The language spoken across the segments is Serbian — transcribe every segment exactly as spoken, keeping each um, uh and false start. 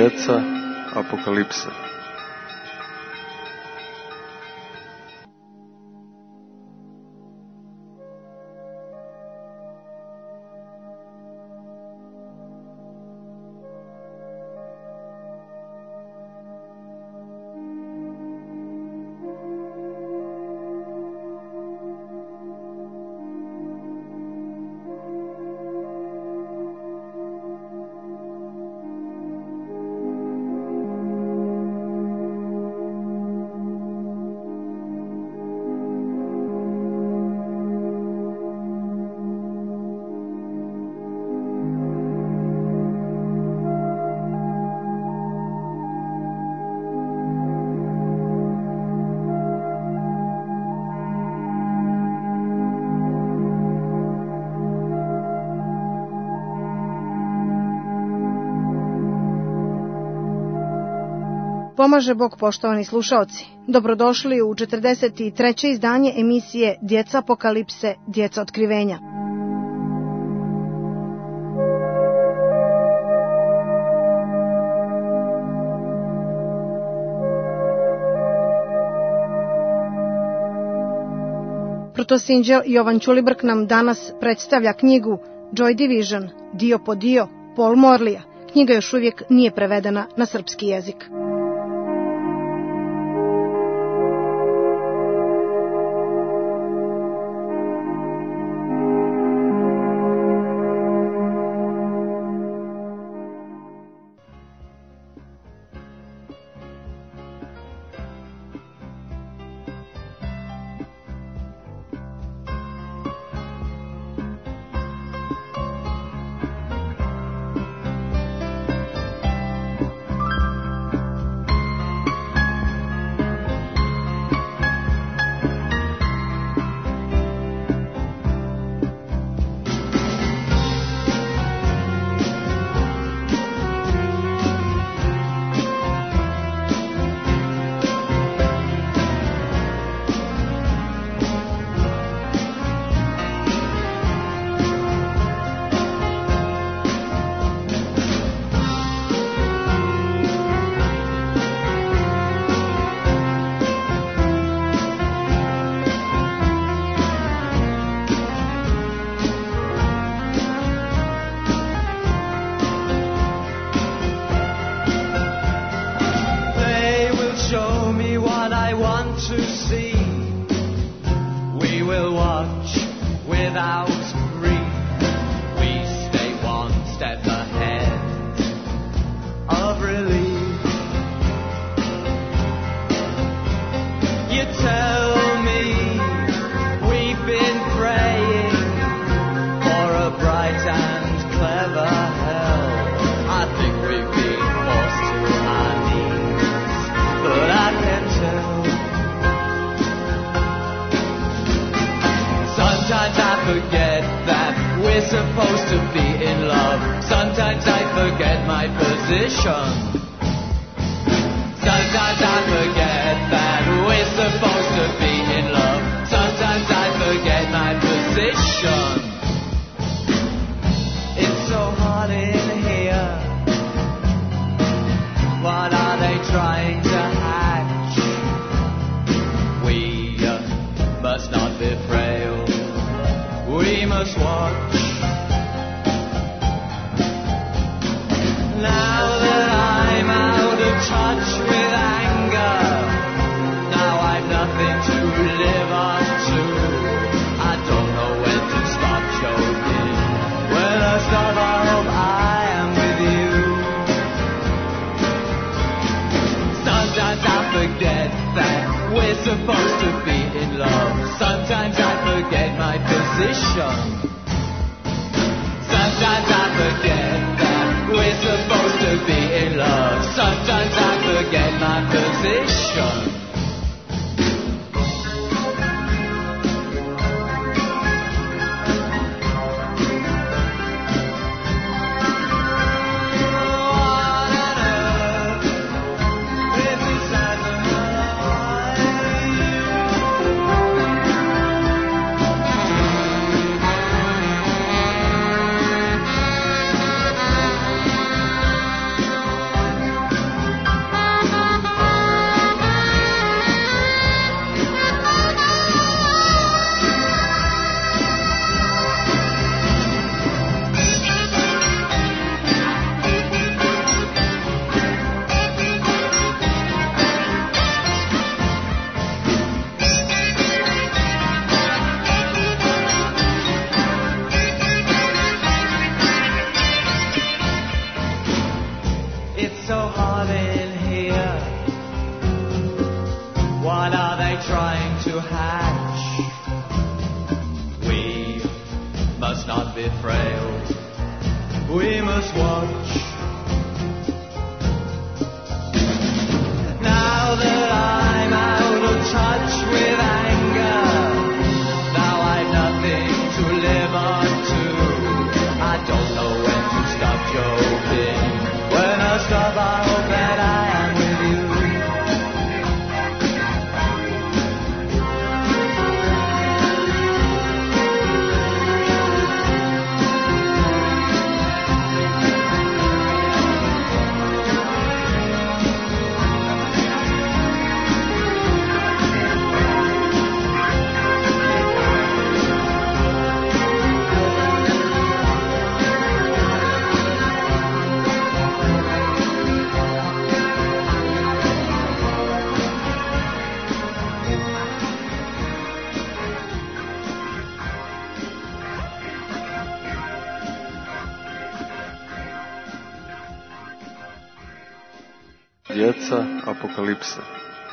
djeca apokalipse. Pomaže Bog, poštovani slušaoci. Dobrodošli u četrdeset treće izdanje emisije Djeca apokalipse, djeca otkrivenja. Protosinđel Jovan Ćulibrk nam danas predstavlja knjigu Joy Division, dio po dio, Paul Morleya. Knjiga još uvijek nije prevedena na srpski jezik. What are they trying to hatch? We must not be frail. We must watch. Now that I'm out of touch with anger, now I've nothing to live on to. I don't know when to stop joking. When I stop, I hope that I am with you. Djeca apokalipse.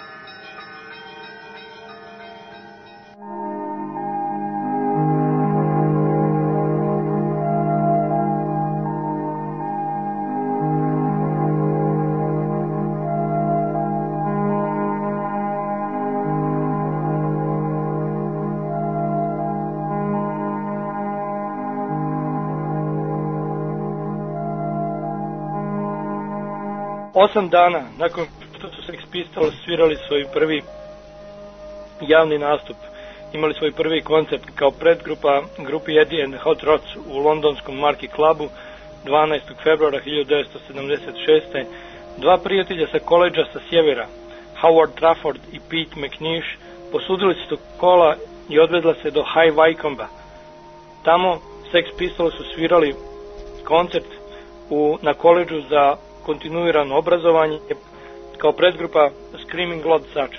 Osam dana nakon što su Sex Pistols svirali svoj prvi javni nastup, imali svoj prvi koncert kao predgrupa grupi Eddie and the Hot Rods u londonskom Marquee Clubu dvanaestog februara hiljadu devetsto sedamdeset šeste. Dva prijatelja sa koledža sa sjevera, Howard Trafford i Pete McNeish, posudili su kola i odvedla se do High Wycombe. Tamo Sex Pistols su svirali koncert u, na koledžu za kontinuirano obrazovanje kao predgrupa Screaming Lord Sutch.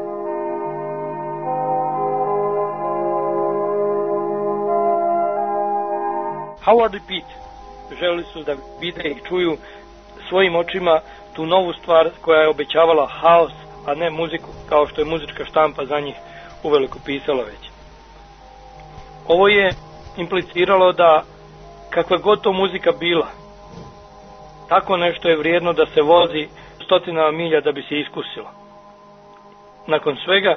Howard i Pete želeli su da vide i čuju svojim očima tu novu stvar koja je obećavala haos, a ne muziku, kao što je muzička štampa za njih uveliko pisala već. Ovo je impliciralo da kakva god to muzika bila, tako nešto je vrijedno da se vozi stotinama milja da bi se iskusilo. Nakon svega,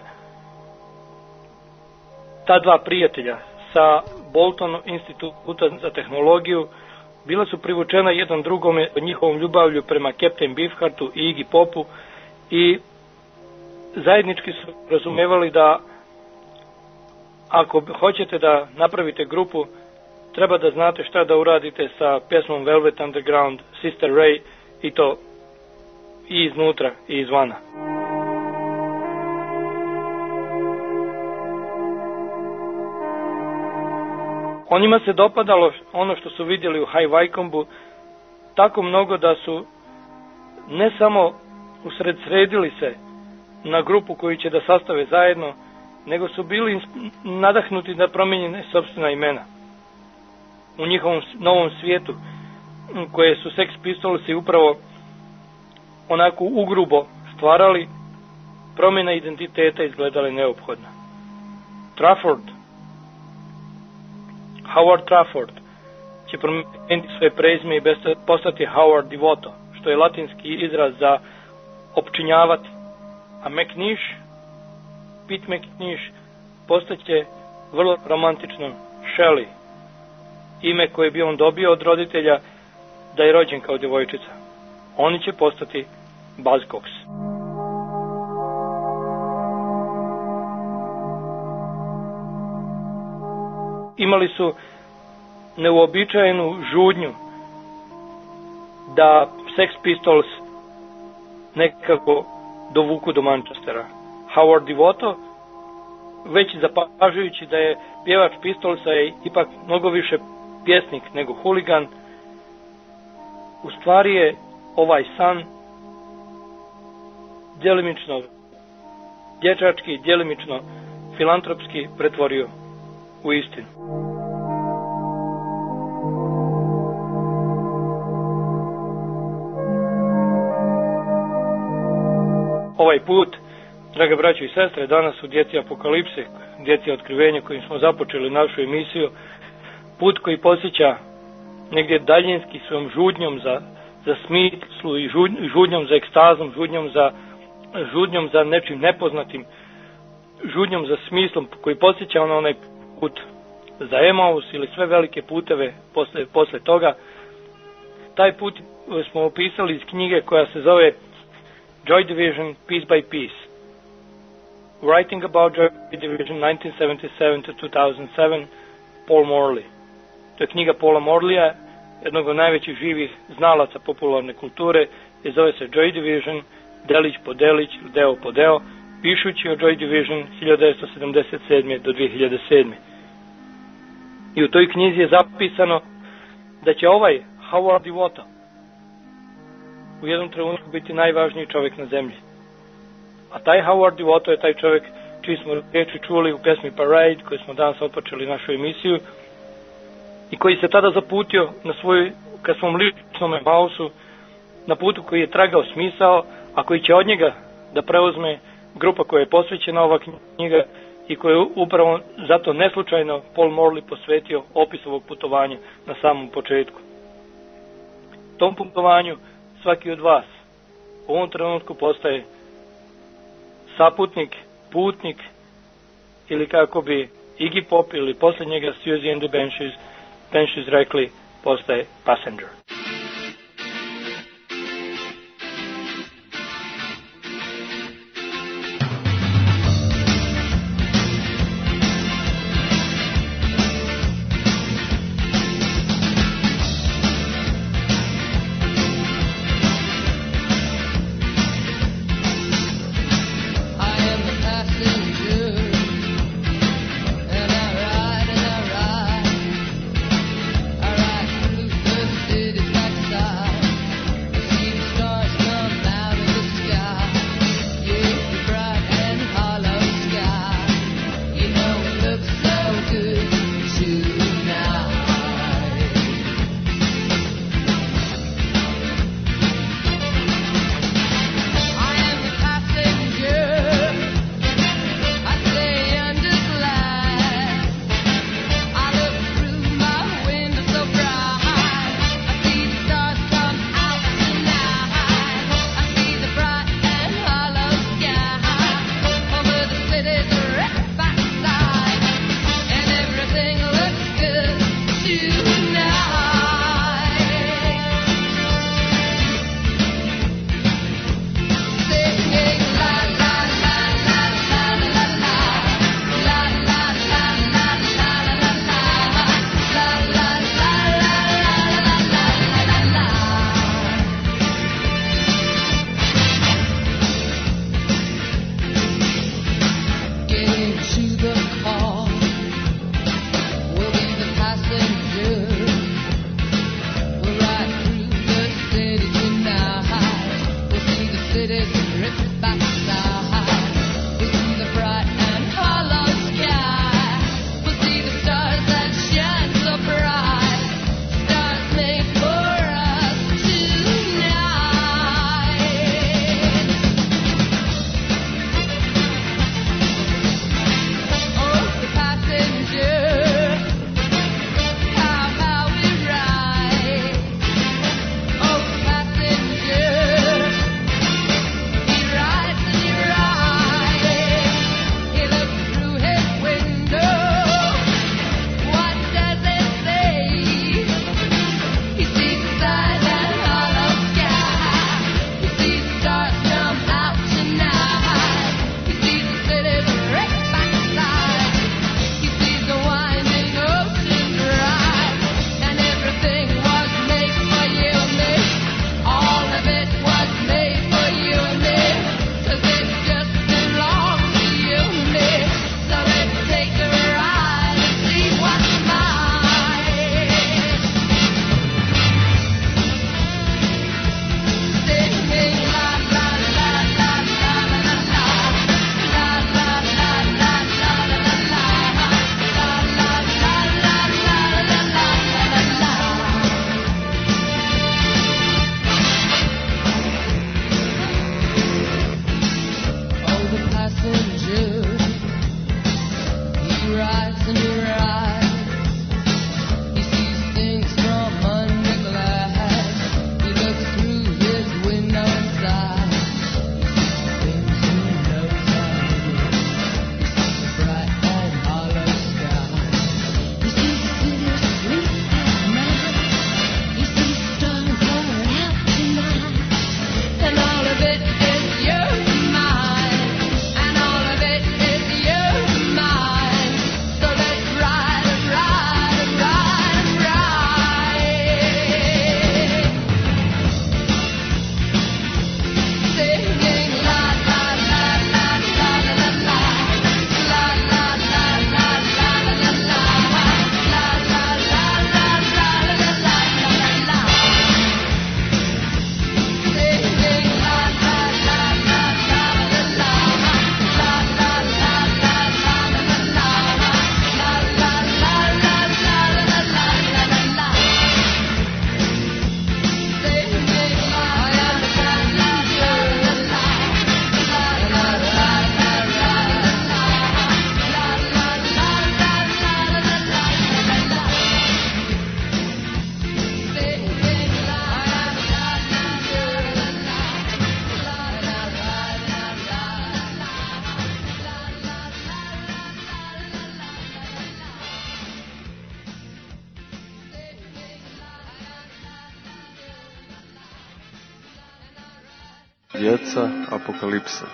ta dva prijatelja sa Bolton instituta za tehnologiju bila su privučena jedan drugome od njihovom ljubavlju prema Captain Beefheartu i Iggy Popu i zajednički su razumevali da ako hoćete da napravite grupu, treba da znate šta da uradite sa pjesmom Velvet Underground, Sister Ray, i to i iznutra i izvana. Onima se dopadalo ono što su vidjeli u High Wycombe tako mnogo da su ne samo usredsredili se na grupu koju će da sastave zajedno, nego su bili nadahnuti da promijenjene sopstvena imena. U njihovom novom svijetu, koje su Sex Pistolsi upravo onako ugrubo stvarali, promjena identiteta izgledala neophodna. Trafford, Howard Trafford, će promijeniti svoje prezime i postati Howard Devoto, što je latinski izraz za opčinjavati, a McNeish, Pete McNeish, postaće vrlo romantično Shelley, ime koje bi on dobio od roditelja da je rođen kao djevojčica. Oni će postati Buzzcocks. Imali su neuobičajenu žudnju da Sex Pistols nekako dovuku do Manchestera. Howard Devoto, već zapažujući da je pjevač Pistolsa je ipak mnogo više pjesnik nego huligan, u stvari je ovaj san djelimično dječački, djelimično filantropski pretvorio u istinu. Ovaj put Draga braćo i sestre, danas u Djeci apokalipse, Djeci otkrivenja kojim smo započeli našu emisiju, put koji posjeća negdje daljinski svojom žudnjom za, za smislu i žudnjom za ekstazom, žudnjom za, žudnjom za nečim nepoznatim, žudnjom za smislom koji posjeća na onaj put za Emaus ili sve velike puteve posle, posle toga. Taj put smo opisali iz knjige koja se zove Joy Division Piece by Piece. Writing about Joy Division nineteen seventy-seven to two thousand seven, Paul Morley. To je knjiga Paula Morleya, jednog od najvećih živih znalaca popularne kulture, i zove se Joy Division, delić po delić, deo po deo, pišući o Joy Division hiljadu devetsto sedamdeset sedme do dve hiljade sedme. I u toj knjizi je zapisano da će ovaj Howard Devoto u jednom trenutku biti najvažniji čovjek na zemlji. A taj Howard Devoto je taj čovjek čiji smo riječi čuli u pjesmi Parade, koju smo danas otpočeli našu emisiju, i koji se tada zaputio na svoj, ka svom ličnom Emausu, na putu koji je tragao smisao, a koji će od njega da preuzme grupa koja je posvećena ova knjiga i koju je upravo zato neslučajno Paul Morley posvetio opis ovog putovanja na samom početku. Tom putovanju svaki od vas u ovom trenutku postaje saputnik, putnik, ili kako bi Iggy Pop ili posle njega Siouxsie and the Banshees, Banshees rekli, postaje passenger. City. Djeca apokalipse.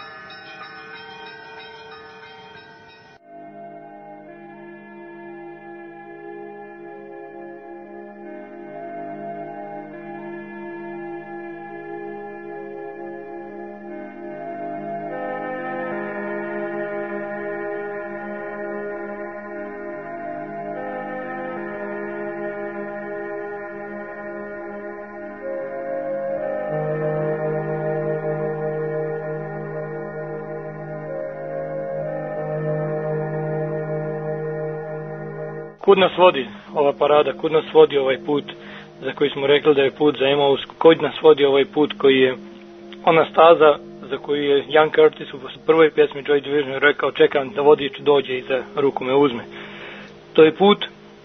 Kud nas vodi ova parada, kud nas vodi ovaj put za koji smo rekli da je put za Emaus, kud nas vodi ovaj put koji je ona staza za koju je Ian Curtis u prvoj pjesmi Joy Division rekao čekam da vodič dođe i za ruku me uzme. To je put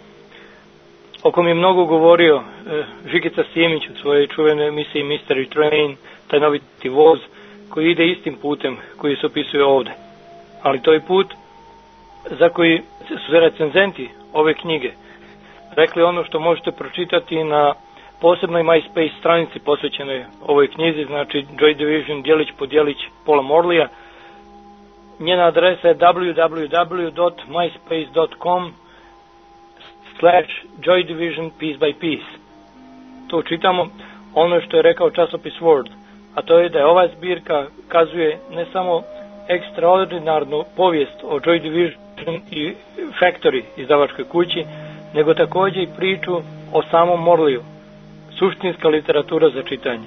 o kom je mnogo govorio eh, Žikica Simić u svojoj čuvenoj emisiji Mystery Train, taj noviti voz koji ide istim putem koji se opisuje ovde. Ali to je put za koji su recenzenti ove knjige rekli ono što možete pročitati na posebnoj MySpace stranici posvećenoj ovoj knjizi, znači Joy Division djelić po djelić Paula Morleya. Njena adresa je w w w dot myspace dot com slash joy division piece by piece. To čitamo ono što je rekao časopis Word, a to je da je ova zbirka kazuje ne samo ekstraordinarnu povijest o Joy Division i Factory izdavačkoj kući, nego također i priču o samom Morleyu, suštinska literatura za čitanje.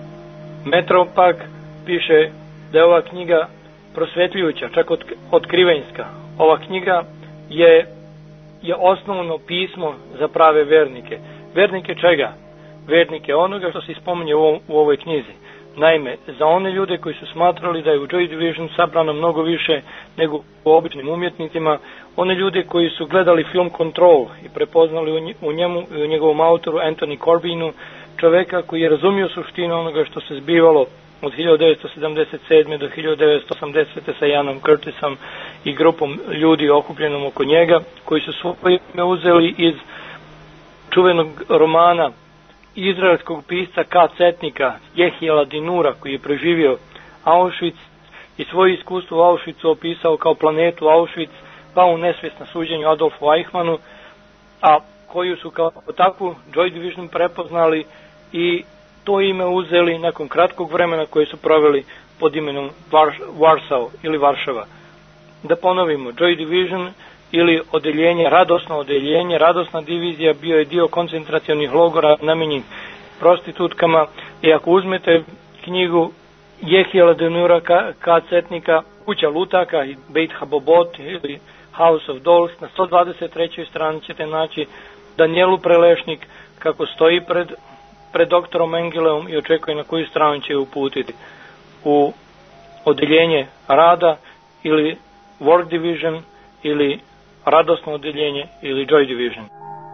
Metro pak piše da je ova knjiga prosvetljujuća, čak otkrivenjska. Ova knjiga je, je osnovno pismo za prave vernike. Vernike čega? Vernike onoga što se spominje u, u ovoj knjizi. Naime, za one ljude koji su smatrali da je u Joy Division sabrano mnogo više nego u običnim umjetnicima, one ljude koji su gledali film Control i prepoznali u njemu i u njegovom autoru Anthony Corbinu čoveka koji je razumio suštinu onoga što se zbivalo od hiljadu devetsto sedamdeset sedme do hiljadu devetsto osamdesete sa Ianom Curtisom i grupom ljudi okupljenom oko njega, koji su svoje ime uzeli iz čuvenog romana izraelskog pisca K. Cetnika Jehijela Dinura, koji je preživio Auschwitz i svoje iskustvo u Auschwitzu opisao kao planetu Auschwitz, pa u nesvijest na suđenju Adolfu Eichmannu, a koju su kao takvu Joy Division prepoznali i to ime uzeli nakon kratkog vremena koje su proveli pod imenom Warsaw ili Varšava. Da ponovimo, Joy Division ili odeljenje, radosno odeljenje, radosna divizija bio je dio koncentracionih logora namenjenih prostitutkama i ako uzmete knjigu Jehijela Dinura K. Cetnika, Kuća lutaka i Beit Habobot ili House of Dolls, na sto dvadeset trećoj strani ćete naći Danijelu Prelešnik kako stoji pred, pred doktorom Mengeleom i očekuje na koju stranu će uputiti. U odeljenje rada ili Work Division ili radosno odeljenje ili Joy Division.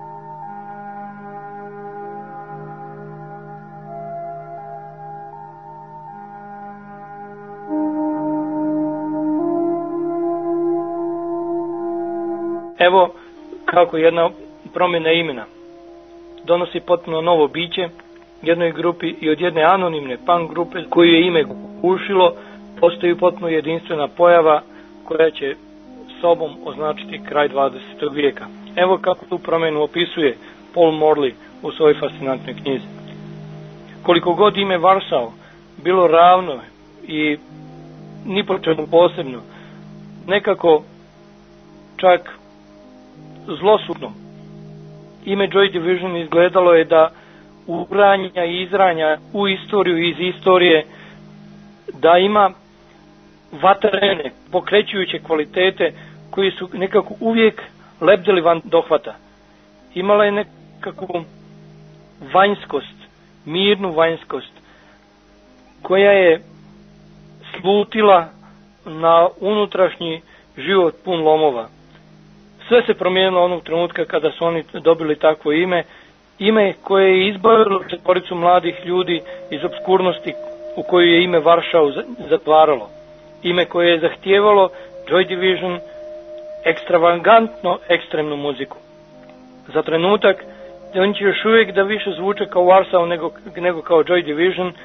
Evo kako jedna promjena imena donosi potpuno novo biće jednoj grupi i od jedne anonimne punk grupe koju je ime gušilo postoji potpuno jedinstvena pojava koja će sobom označiti kraj dvadesetog vijeka. Evo kako tu promjenu opisuje Paul Morley u svojoj fascinantnoj knjizi. Koliko god ime Warsaw bilo ravno i ni po čemu posebno, nekako čak zlosutno, ime Joy Division izgledalo je da uranja i izranja u istoriju i iz istorije, da ima vatrene, pokrećujuće kvalitete koji su nekako uvijek lebdeli van dohvata. Imala je nekakvu vanjskost, mirnu vanjskost, koja je slutila na unutrašnji život pun lomova. Sve se promijenilo onog trenutka kada su oni dobili takvo ime, ime koje je izbavilo četvoricu mladih ljudi iz obskurnosti u koju je ime Varšavu zatvaralo. Ime koje je zahtijevalo Joy Division ekstravagantno ekstremnu muziku. Za trenutak on će još uvijek da više zvuče kao Warsaw nego, nego kao Joy Division,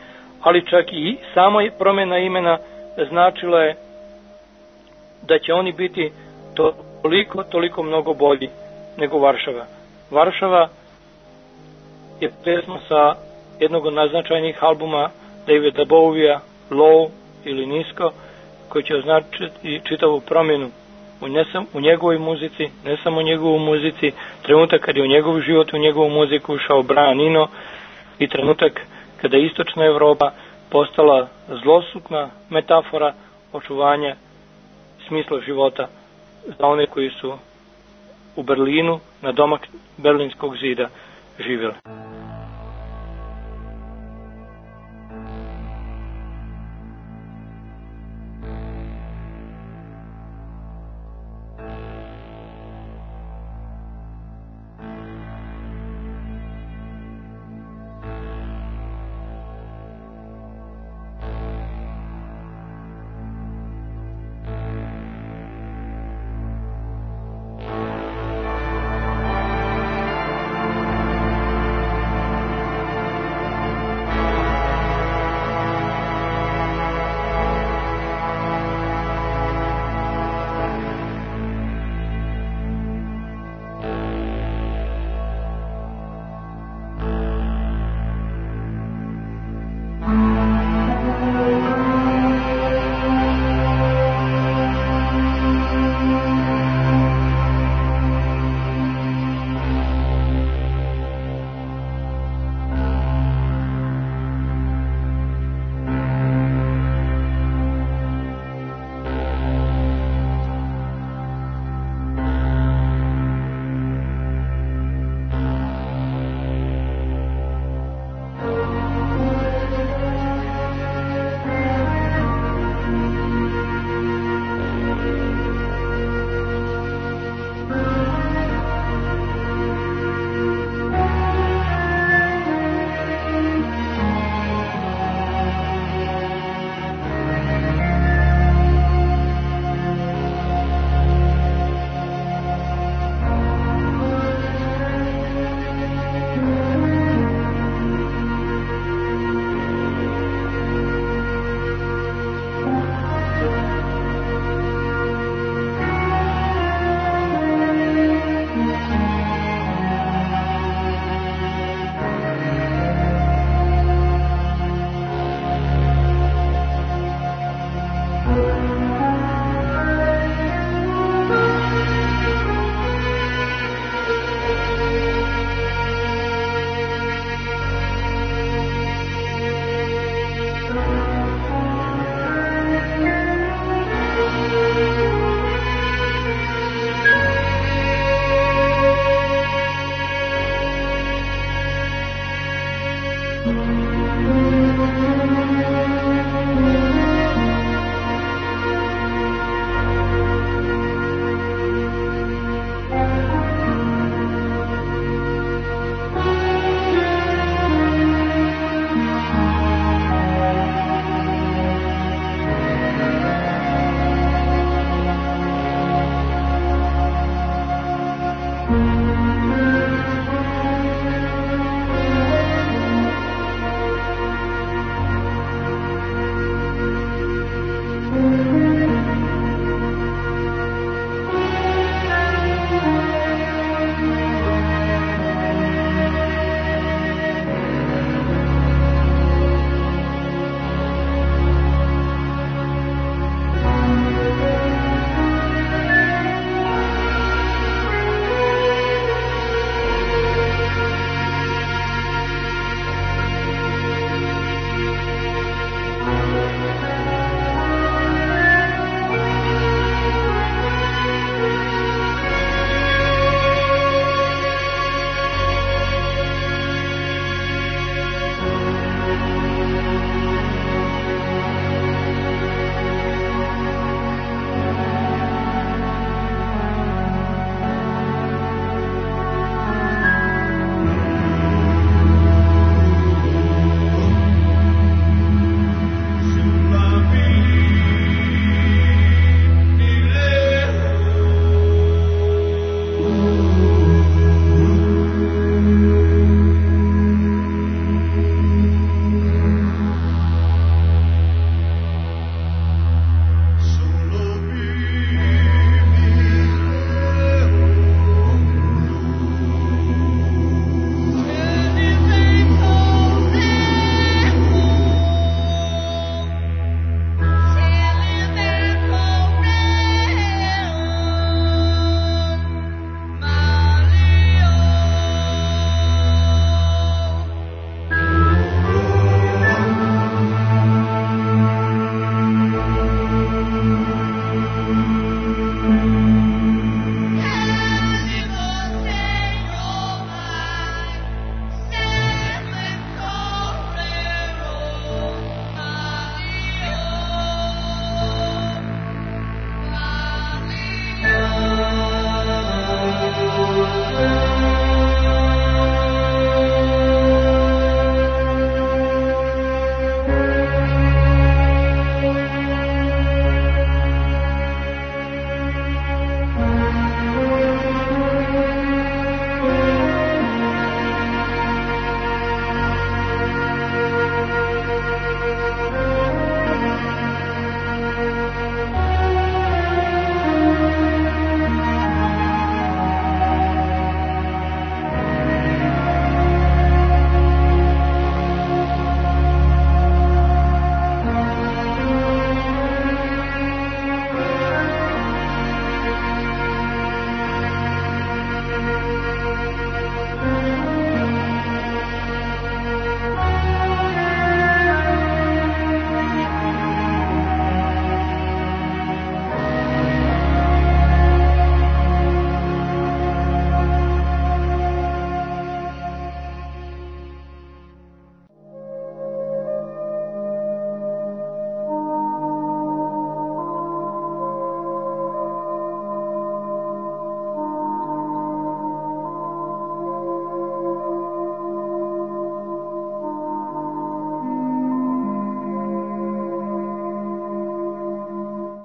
ali čak i samo promjena imena značila je da će oni biti toliko, toliko mnogo bolji nego Varšava. Varšava je pesma sa jednog od najznačajnijih albuma Davida Bowiea, Low ili Nisko, koji će označiti čitavu promjenu u, ne sam, u njegovoj muzici, ne samo u njegovoj muzici, trenutak kad je u njegov život, u njegovu muziku ušao Brian Eno i trenutak kada je istočna Evropa postala zlosutna metafora očuvanja smisla života za one koji su u Berlinu na domak Berlinskog zida živjeli.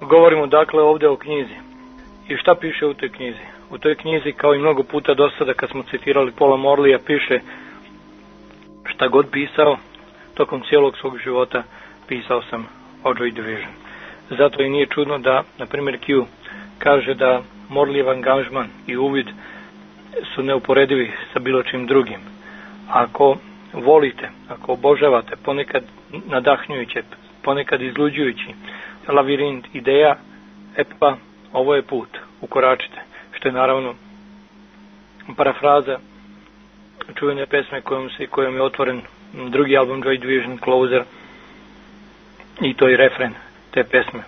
Govorimo dakle ovdje o knjizi. I šta piše u toj knjizi? U toj knjizi, kao i mnogo puta do sada kad smo citirali Paula Morleya, piše šta god pisao, tokom cijelog svog života pisao sam o Joy Division. Zato i nije čudno da, na primjer, Q kaže da Morleyev angažman i uvid su neuporedivi sa bilo čim drugim. Ako volite, ako obožavate, ponekad nadahnjujuće, ponekad izluđujući lavirint ideja, e pa, ovo je put, ukoračite. Što je naravno parafraza čuvene pesme kojom, se, kojom je otvoren drugi album Joy Division, Closer, i to je refren te pesme.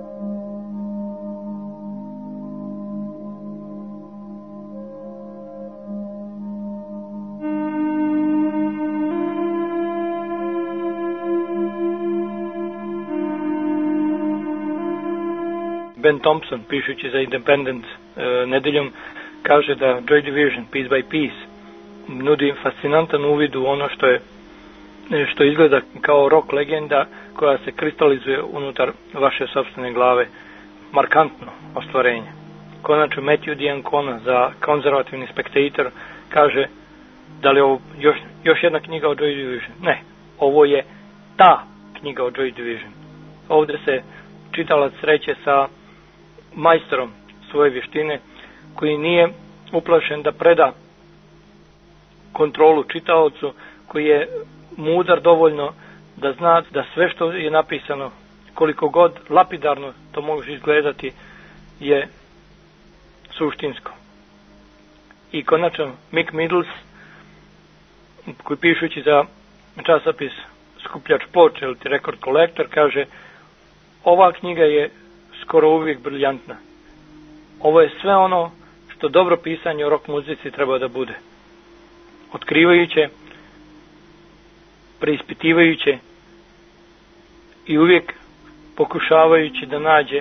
Ben Thompson, pišući za Independent e, nedeljom, kaže da Joy Division, Piece by Piece, nudi fascinantan uvid u ono što je što izgleda kao rock legenda koja se kristalizuje unutar vaše sopstvene glave. Markantno ostvarenje. Konačno Matthew D'Ancona za konzervativni Spectator kaže da li je ovo još, još jedna knjiga o Joy Division. Ne, ovo je ta knjiga o Joy Division. Ovdje se čitalac sreće sa majstorom svoje vještine koji nije uplašen da preda kontrolu čitaocu, koji je mudar dovoljno da zna da sve što je napisano, koliko god lapidarno to može izgledati, je suštinsko. I konačno Mick Middles, koji pišući za časopis Skupljač ploče ili Record Collector, kaže: ova knjiga je skoro uvijek briljantna. Ovo je sve ono što dobro pisanje o rock muzici treba da bude. Otkrivajuće, preispitivajuće i uvijek pokušavajući da nađe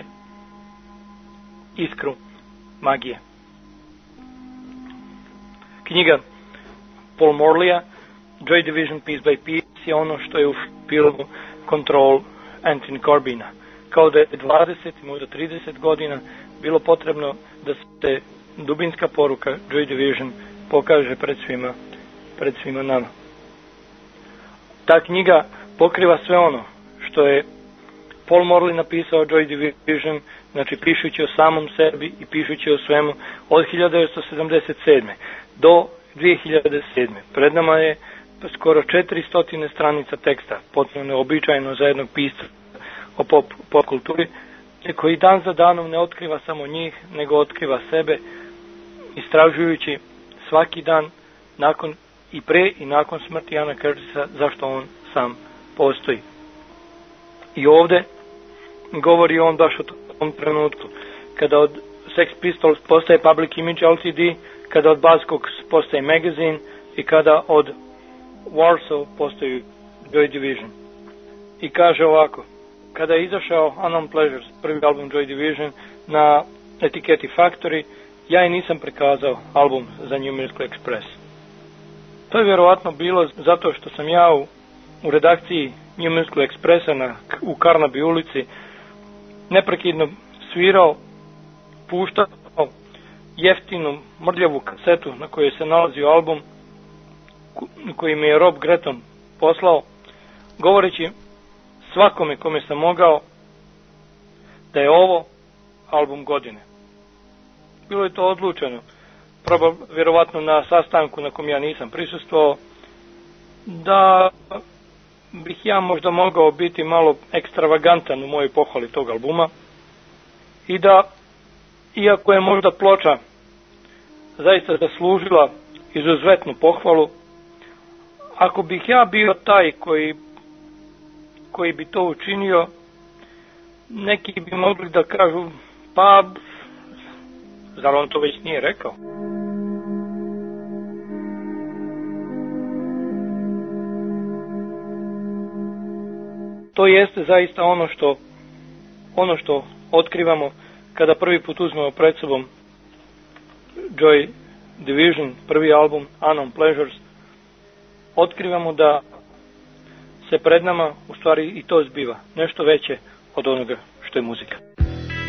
iskru magije. Knjiga Paul Morleya, Joy Division Piece by Piece, je ono što je u filmu Control Anthony Corbina. Kao da je dvadeset, možda trideset godina bilo potrebno da se dubinska poruka Joy Division pokaže pred svima, pred svima nama. Ta knjiga pokriva sve ono što je Paul Morley napisao o Joy Division, znači pišući o samom sebi i pišući o svemu od hiljadu devetsto sedamdeset sedme do dvije hiljade sedme. Pred nama je skoro četiristo stranica teksta, potpuno neobičajno za jednog pisca o pop, pop kulturi, koji dan za danom ne otkriva samo njih, nego otkriva sebe, istražujući svaki dan nakon i pre i nakon smrti Jana Curtisa zašto on sam postoji. I ovdje govori on baš o tom trenutku, kada od Sex Pistols postaje Public Image L T D, kada od Buzzcocks postaje Magazine i kada od Warsaw postoji Joy Division. I kaže ovako: kada je izašao Unknown Pleasures, prvi album Joy Division, na etiketi Factory, ja je nisam prikazao album za New Musical Express. To je vjerovatno bilo zato što sam ja u, u redakciji New Musical Expressa na, u Carnaby ulici neprekidno svirao, puštao jeftinu mrljavu kasetu na kojoj se nalazio album koji mi je Rob Gretton poslao, govoreći svakome kome sam mogao da je ovo album godine. Bilo je to odlučeno, probab, vjerovatno na sastanku na kom ja nisam prisustvovao, da bih ja možda mogao biti malo ekstravagantan u mojoj pohvali tog albuma i da, iako je možda ploča zaista zaslužila izuzetnu pohvalu, ako bih ja bio taj koji koji bi to učinio, neki bi mogli da kažu: pa, zar on to već nije rekao? To jeste zaista ono što ono što otkrivamo kada prvi put uzmemo pred sobom Joy Division, prvi album Unknown Pleasures. Otkrivamo da se pred nama u stvari i to zbiva, nešto veće od onoga što je muzika.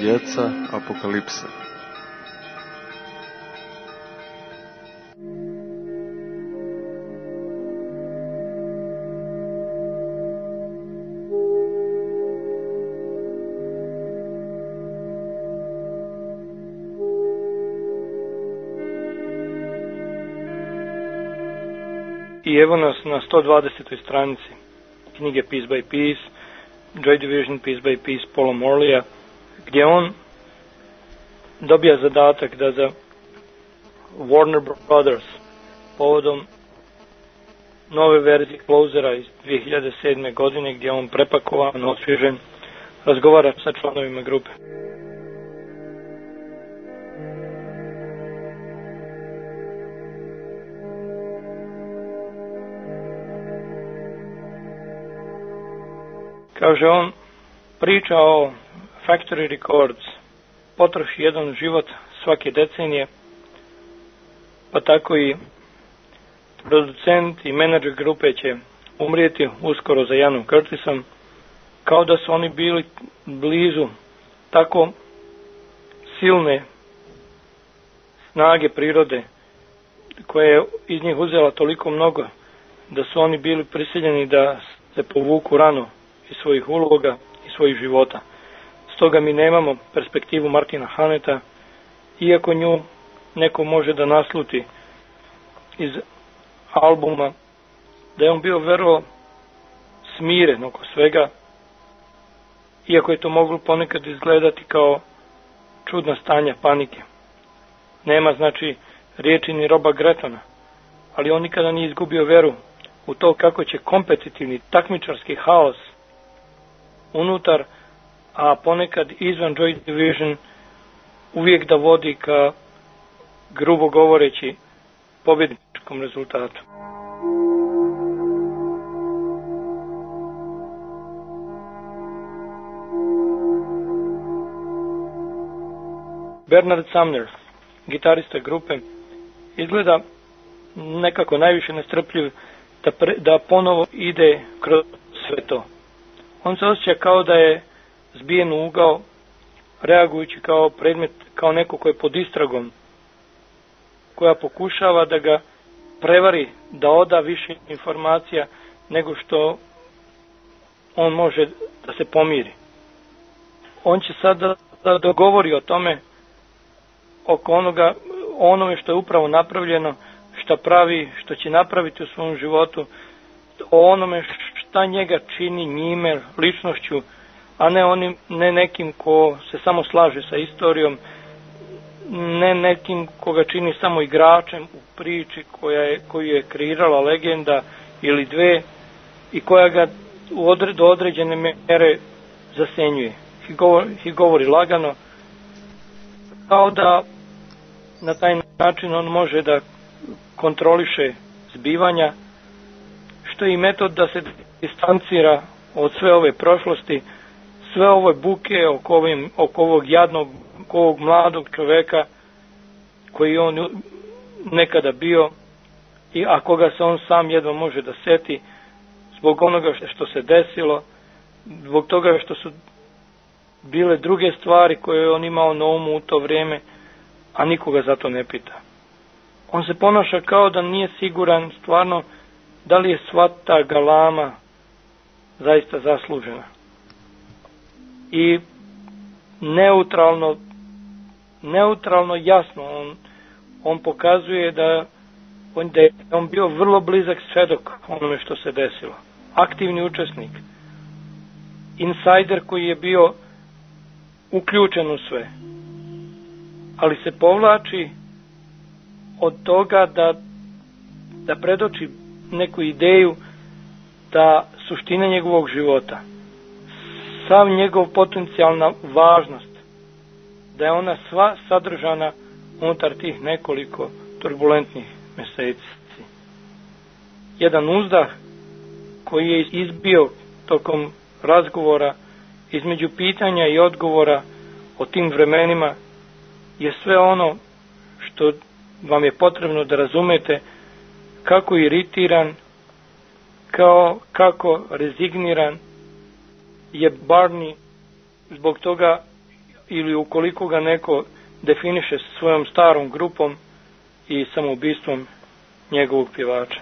djeca apokalipse. I evo nas na sto dvadesetoj stranici knjige Piece by Piece, Joy Division Piece by Piece Paula Morleya, gdje on dobija zadatak da za Warner Brothers povodom nove verzije Closera iz dvije hiljade sedme. godine, gdje on prepakovan, osvježen, razgovara sa članovima grupe. Kaže on, priča o Factory Records potroši jedan život svake decenije, pa tako i producent i menadžer grupe će umrijeti uskoro za Janom Curtisom, kao da su oni bili blizu tako silne snage prirode koja je iz njih uzela toliko mnogo da su oni bili prisiljeni da se povuku rano iz svojih uloga i svojih života. Stoga mi nemamo perspektivu Martina Haneta, iako nju neko može da nasluti iz albuma, da je on bio vrlo smiren oko svega, iako je to moglo ponekad izgledati kao čudna stanja panike. Nema, znači, riječi ni Roba Gretona, ali on nikada nije izgubio veru u to kako će kompetitivni takmičarski haos unutar, a ponekad izvan Joy Division uvijek da vodi ka, grubo govoreći, pobjedničkom rezultatu. Bernard Sumner, gitarista grupe, izgleda nekako najviše nestrpljiv da, pre, da ponovo ide kroz sve to. On se osjeća kao da je zbijen u ugao, reagujući kao predmet, kao neko ko je pod istragom, koja pokušava da ga prevari, da oda više informacija nego što on može da se pomiri. On će sad da, da dogovori o tome, oko onoga, onome što je upravo napravljeno, šta pravi, što će napraviti u svom životu, o onome šta njega čini njime, ličnošću, a ne onim, ne nekim ko se samo slaže sa istorijom, ne nekim koga čini samo igračem u priči koja je, koju je kreirala legenda ili dve i koja ga u odre, do određene mere zasenjuje. I govori, i govori lagano, kao da na taj način on može da kontroliše zbivanja, što je i metod da se distancira od sve ove prošlosti, sve ove buke oko, ovim, oko ovog jadnog, oko ovog mladog čoveka koji on nekada bio i a koga se on sam jedva može da seti zbog onoga što se desilo, zbog toga što su bile druge stvari koje je on imao na umu u to vrijeme, a nikoga za to ne pita. On se ponaša kao da nije siguran stvarno da li je sva ta galama zaista zaslužena. I neutralno, neutralno jasno on, on pokazuje da on, da je on bio vrlo blizak svedok onome što se desilo. Aktivni učesnik. Insider koji je bio uključen u sve. Ali se povlači od toga da, da predoči neku ideju da suština njegovog života, sav njegov potencijalna važnost, da je ona sva sadržana unutar tih nekoliko turbulentnih mjeseci. Jedan uzdah koji je izbio tokom razgovora između pitanja i odgovora o tim vremenima je sve ono što vam je potrebno da razumete kako iritiran, kao, kako rezigniran je Barney zbog toga ili ukoliko ga neko definiše svojom starom grupom i samoubistvom njegovog pjevača.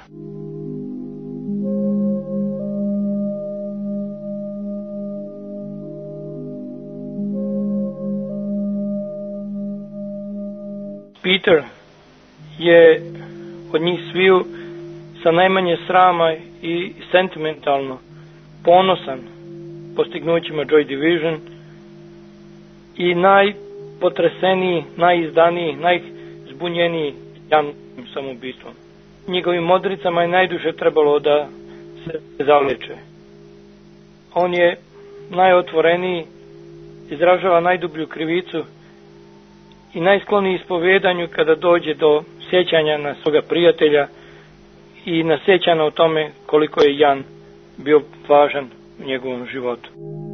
Peter je od njih sviju sa najmanje srama i sentimentalno ponosan postignućima Joy Division i najpotreseniji, najizdaniji, najzbunjeniji Janovim samoubistvom. Njegovim modricama je najduže trebalo da se zaleče. On je najotvoreniji, izražava najdublju krivicu i najskloniji ispovedanju kada dođe do sjećanja na svoga prijatelja i na sjećanja o tome koliko je Jan bio važan u njegovom životu.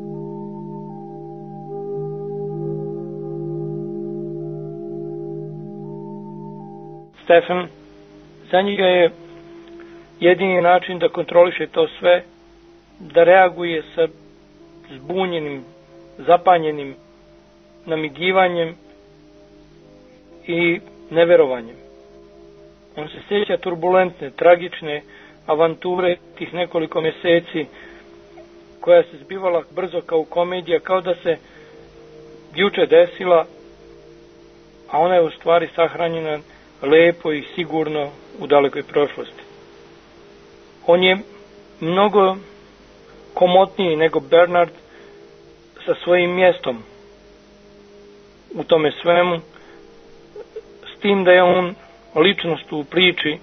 Stefan, za njega je jedini način da kontroliše to sve, da reaguje sa zbunjenim, zapanjenim namigivanjem i neverovanjem. On se sjeća turbulentne, tragične avanture tih nekoliko mjeseci koja se zbivala brzo kao komedija, kao da se juče desila, a ona je u stvari sahranjena lepo i sigurno u dalekoj prošlosti. On je mnogo komotniji nego Bernard sa svojim mjestom u tome svemu, s tim da je on ličnost u priči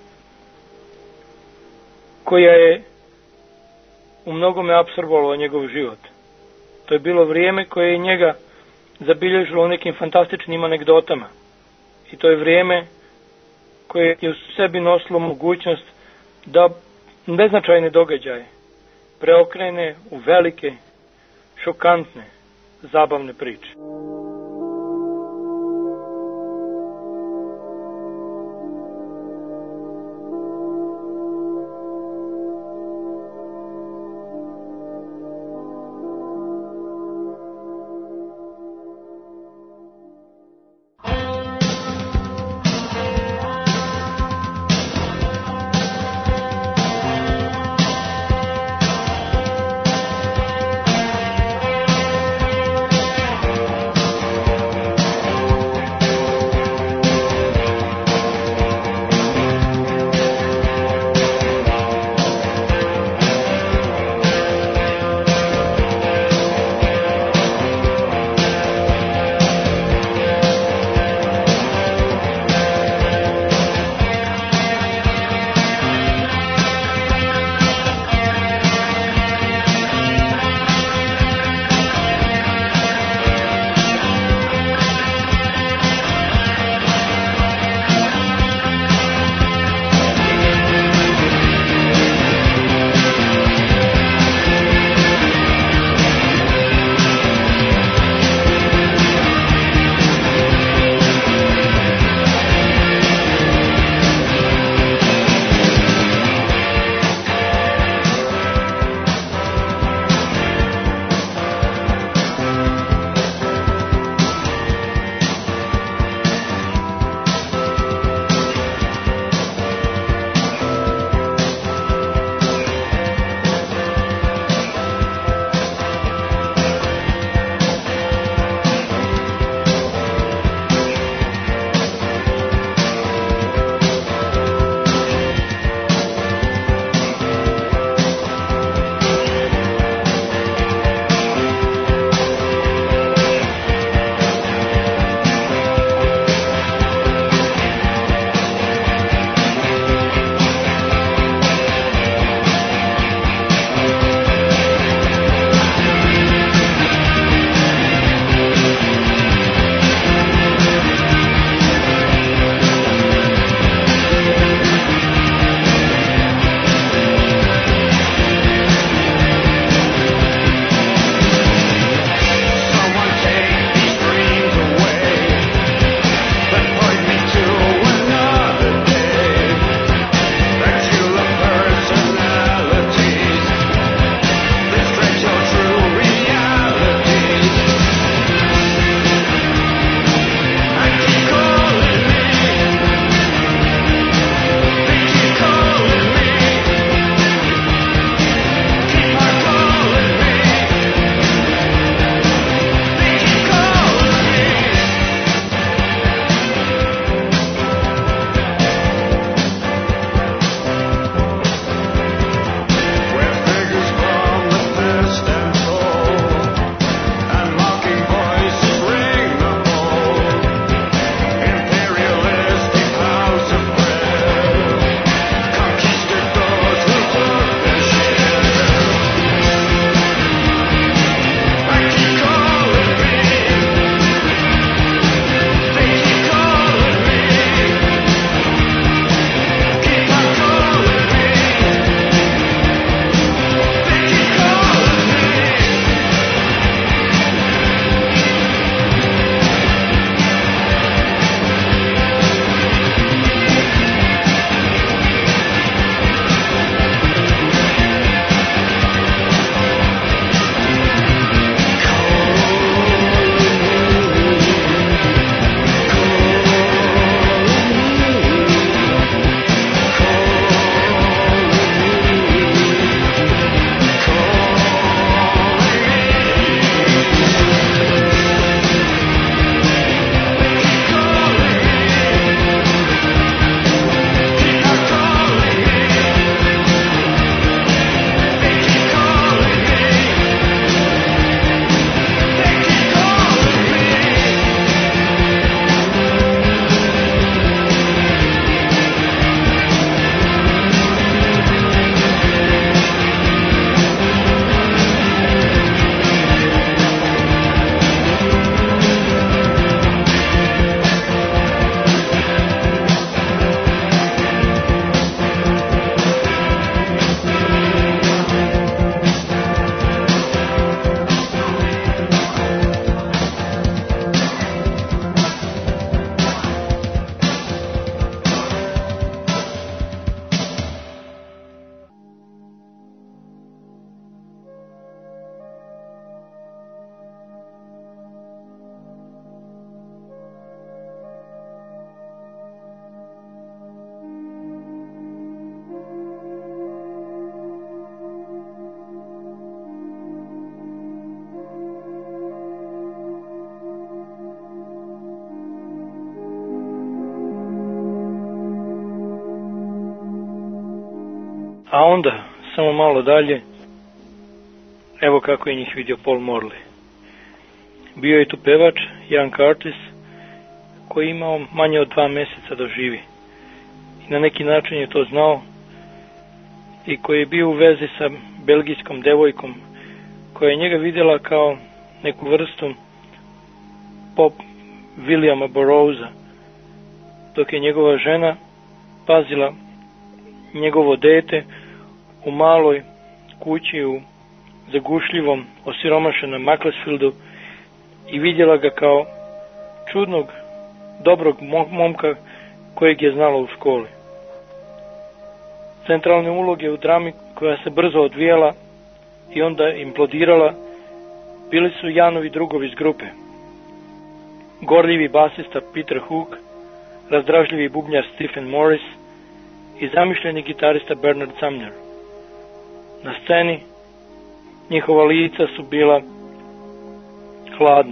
koja je u mnogome apsorbovala njegov život. To je bilo vrijeme koje je njega zabilježilo nekim fantastičnim anegdotama. I to je vrijeme koje je u sebi nosilo mogućnost da beznačajne događaje preokrene u velike, šokantne, zabavne priče. A onda, samo malo dalje, evo kako je njih vidio Paul Morley. Bio je tu pevač, Ian Curtis, koji je imao manje od dva mjeseca da živi. I na neki način je to znao i koji je bio u vezi sa belgijskom devojkom, koja je njega vidjela kao neku vrstu pop Williama Burroughsa, dok je njegova žena pazila njegovo dete u maloj kući u zagušljivom, osiromašenom Macclesfieldu i vidjela ga kao čudnog, dobrog momka kojeg je znala u školi. Centralne uloge u drami koja se brzo odvijala i onda implodirala bili su Janovi drugovi iz grupe. Gorljivi basista Peter Hook, razdražljivi bubnjar Stephen Morris i zamišljeni gitarista Bernard Sumner. Na sceni njihova lica su bila hladna.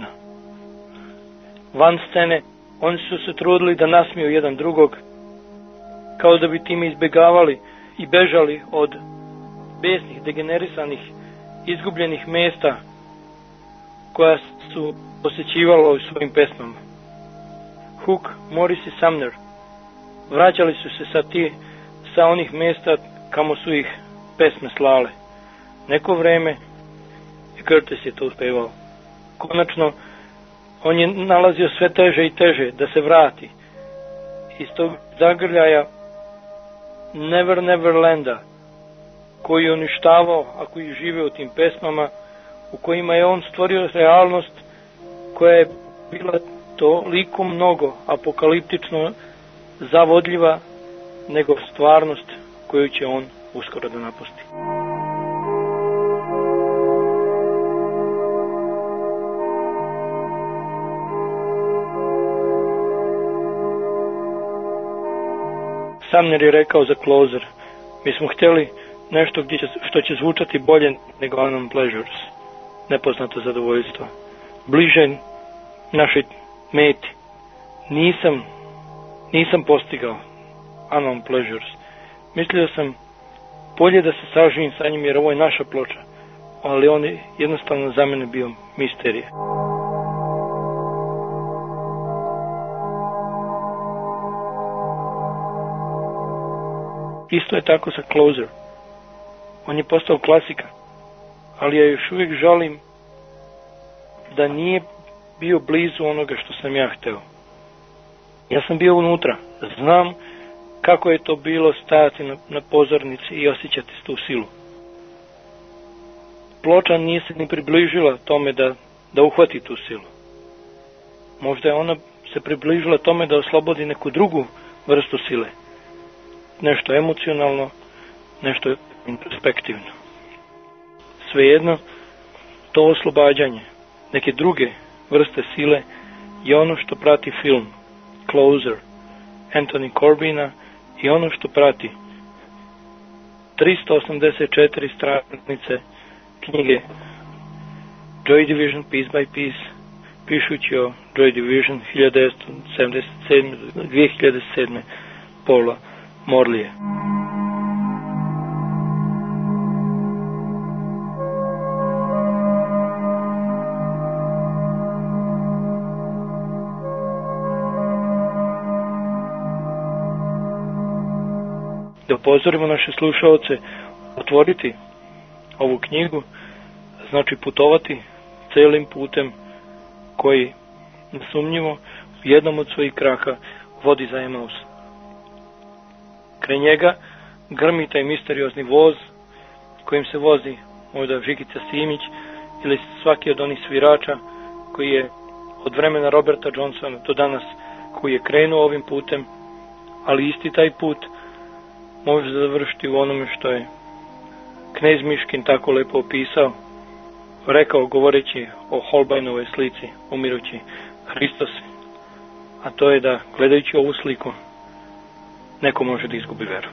Van scene oni su se trudili da nasmiju jedan drugog, kao da bi time izbjegavali i bežali od besnih, degenerisanih, izgubljenih mjesta koja su posjećivala u svojim pesmama. Hook, Morris i Sumner vraćali su se sa ti, sa onih mjesta kamo su ih pesme slale. Neko vreme i Curtis je to uspevao. Konačno, on je nalazio sve teže i teže da se vrati iz tog zagrljaja Never Neverlanda, koji je uništavao, a koji žive u tim pesmama, u kojima je on stvorio realnost koja je bila toliko mnogo apokaliptično zavodljiva nego stvarnost koju će on uskoro da napusti. Sumner je rekao za Closer: mi smo htjeli nešto gdje će, što će zvučati bolje nego Unknown Pleasures, nepoznato zadovoljstvo, bliže našoj meti. Nisam, nisam postigao Unknown Pleasures. Mislio sam bolje da se saživim sa njim jer ovo je naša ploča, ali on je jednostavno za mene bio misterija. Isto je tako sa Closer. On je postao klasika, ali ja još uvijek žalim da nije bio blizu onoga što sam ja hteo. Ja sam bio unutra, znam kako je to bilo stajati na, na pozornici i osjećati tu silu. Ploča nije se ni približila tome da, da uhvati tu silu. Možda je ona se približila tome da oslobodi neku drugu vrstu sile. Nešto emocionalno, nešto introspektivno. Svejedno, to oslobađanje neke druge vrste sile je ono što prati film Closer Anthony Corbina i ono što prati tristo osamdeset četiri stranice knjige Joy Division Piece by Piece, pišući o Joy Division hiljadu devetsto sedamdeset sedme do dve hiljade sedme Paula Morleya. Da upozorimo naše slušaoce, otvoriti ovu knjigu znači putovati celim putem koji nesumnjivo u jednom od svojih kraka vodi za Emaus. Kraj njega grmi taj misteriozni voz kojim se vozi možda Žikica Simić ili svaki od onih svirača koji je od vremena Roberta Johnsona do danas koji je krenuo ovim putem, ali isti taj put može završiti u onome što je knez Miškin tako lepo opisao, rekao govoreći o Holbeinovoj slici umirući Hristos, a to je da gledajući ovu sliku neko može da izgubi veru.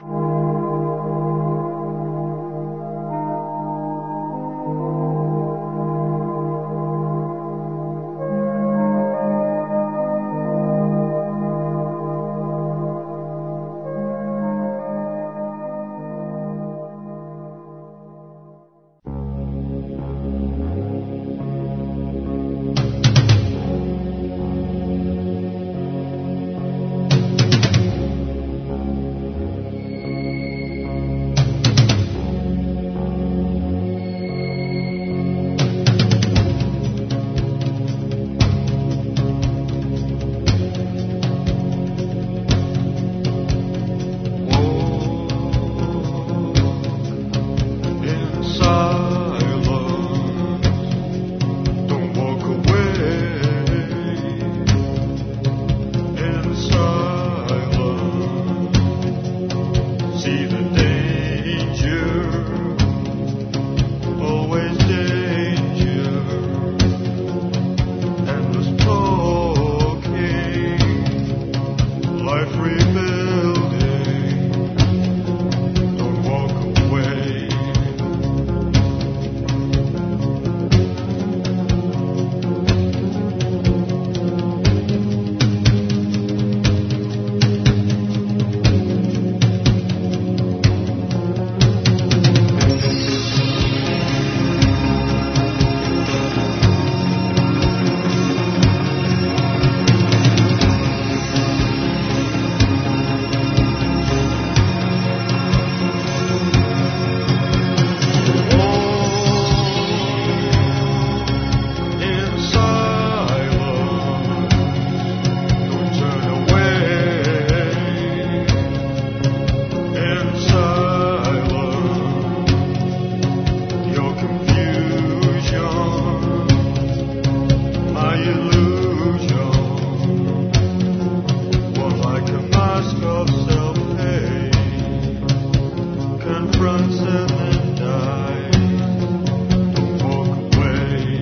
runs and then dies. Don't walk away.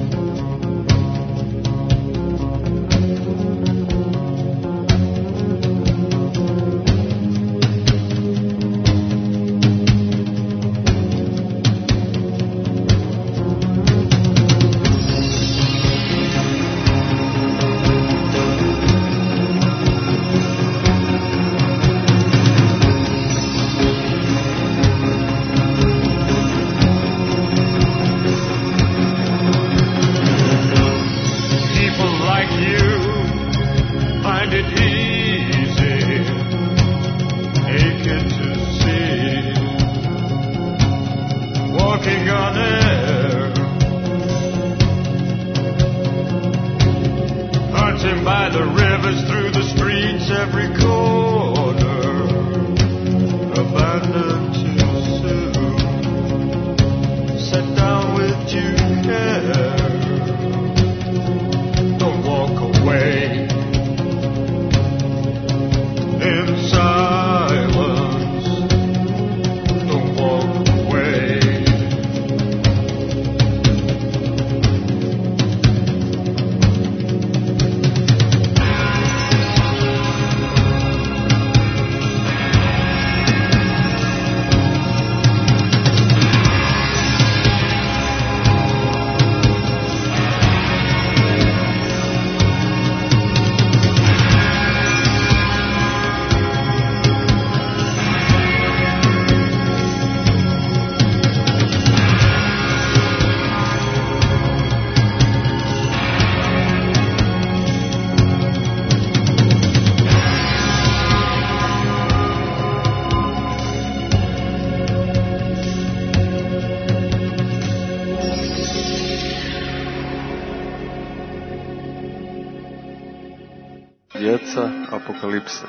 Djeca apokalipse.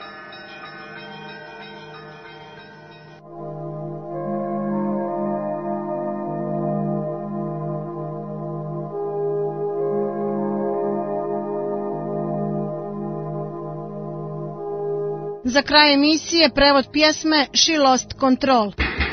Za kraj emisije prevod pjesme She Lost Control.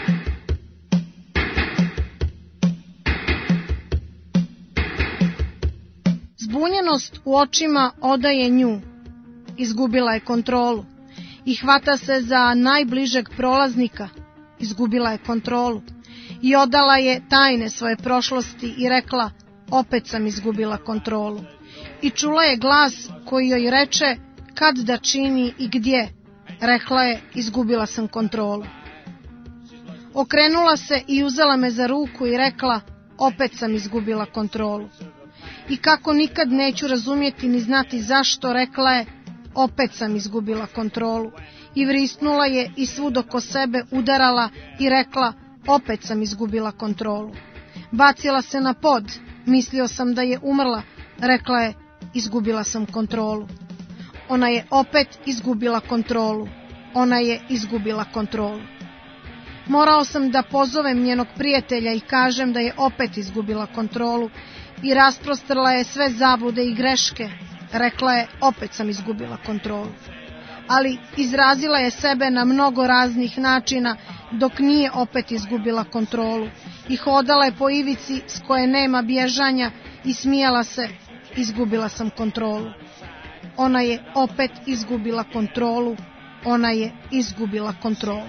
Zbunjenost u očima odaje nju. Izgubila je kontrolu i hvata se za najbližeg prolaznika. Izgubila je kontrolu i odala je tajne svoje prošlosti i rekla: opet sam izgubila kontrolu. I čula je glas koji joj reče kad da čini i gdje. Rekla je: izgubila sam kontrolu. Okrenula se i uzela me za ruku i rekla: opet sam izgubila kontrolu. I kako nikad neću razumjeti ni znati zašto, rekla je: opet sam izgubila kontrolu. I vrisnula je i svud oko sebe udarala i rekla: opet sam izgubila kontrolu. Bacila se na pod, mislio sam da je umrla, rekla je: izgubila sam kontrolu. Ona je opet izgubila kontrolu. Ona je izgubila kontrolu. Morao sam da pozovem njenog prijatelja i kažem da je opet izgubila kontrolu i rasprostrla je sve zablude i greške. Rekla je: opet sam izgubila kontrolu. Ali izrazila je sebe na mnogo raznih načina dok nije opet izgubila kontrolu. I hodala je po ivici s koje nema bježanja i smijala se: izgubila sam kontrolu. Ona je opet izgubila kontrolu. Ona je izgubila kontrolu.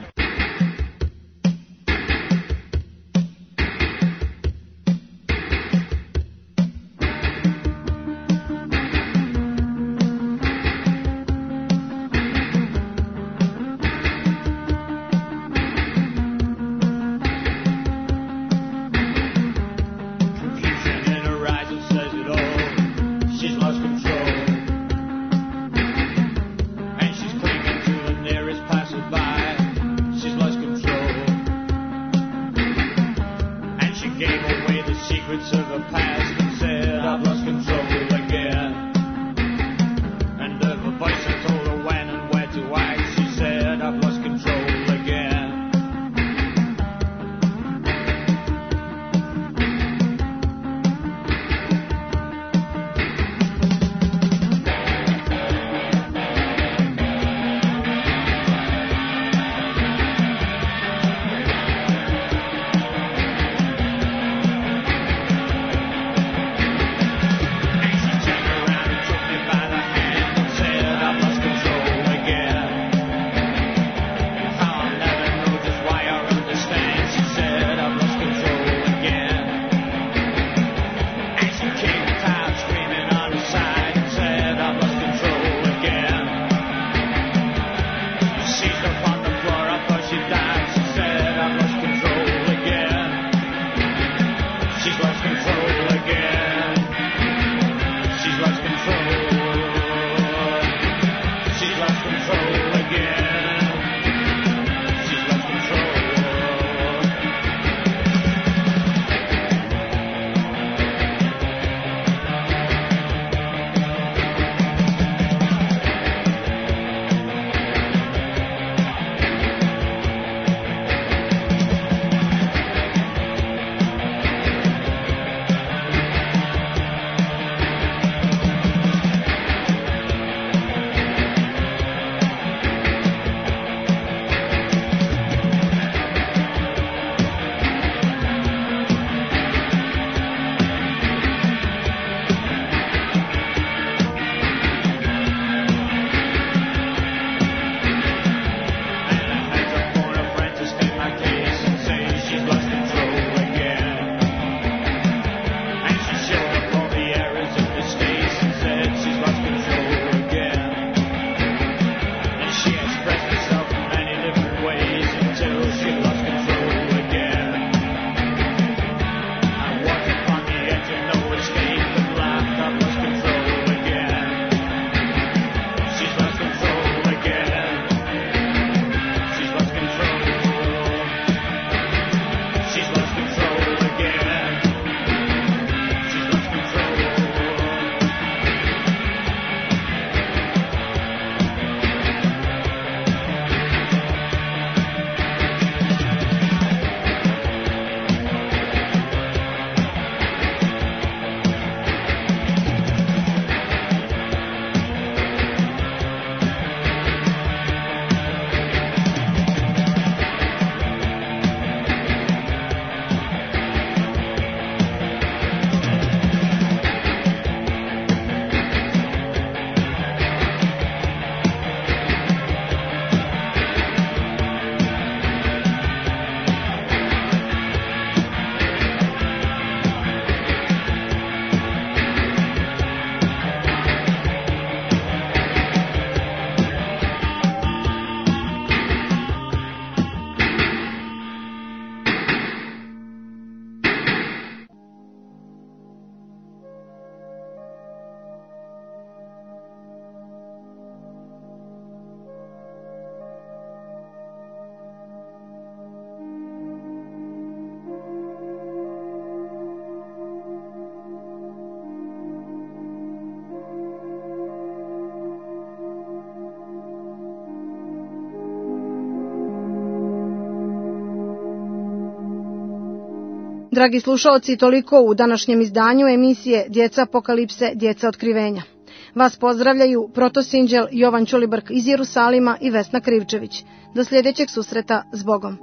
Dragi slušaoci, toliko u današnjem izdanju emisije Djeca apokalipse, djeca otkrivenja. Vas pozdravljaju protosinđel Jovan Ćulibrk iz Jerusalima i Vesna Krivčević. Do sljedećeg susreta, s Bogom.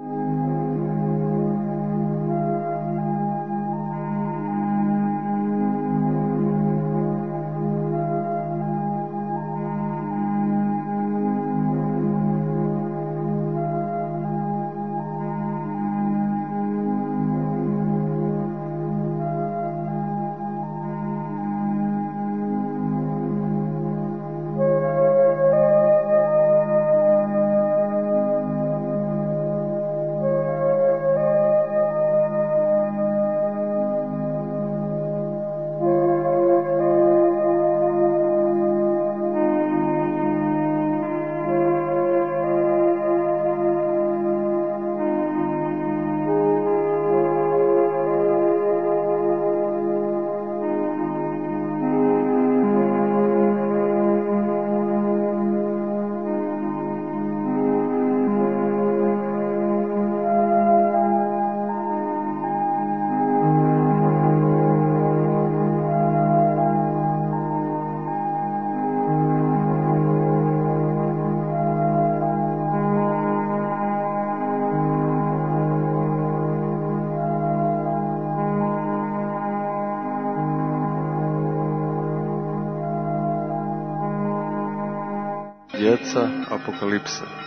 Djeca apokalipse.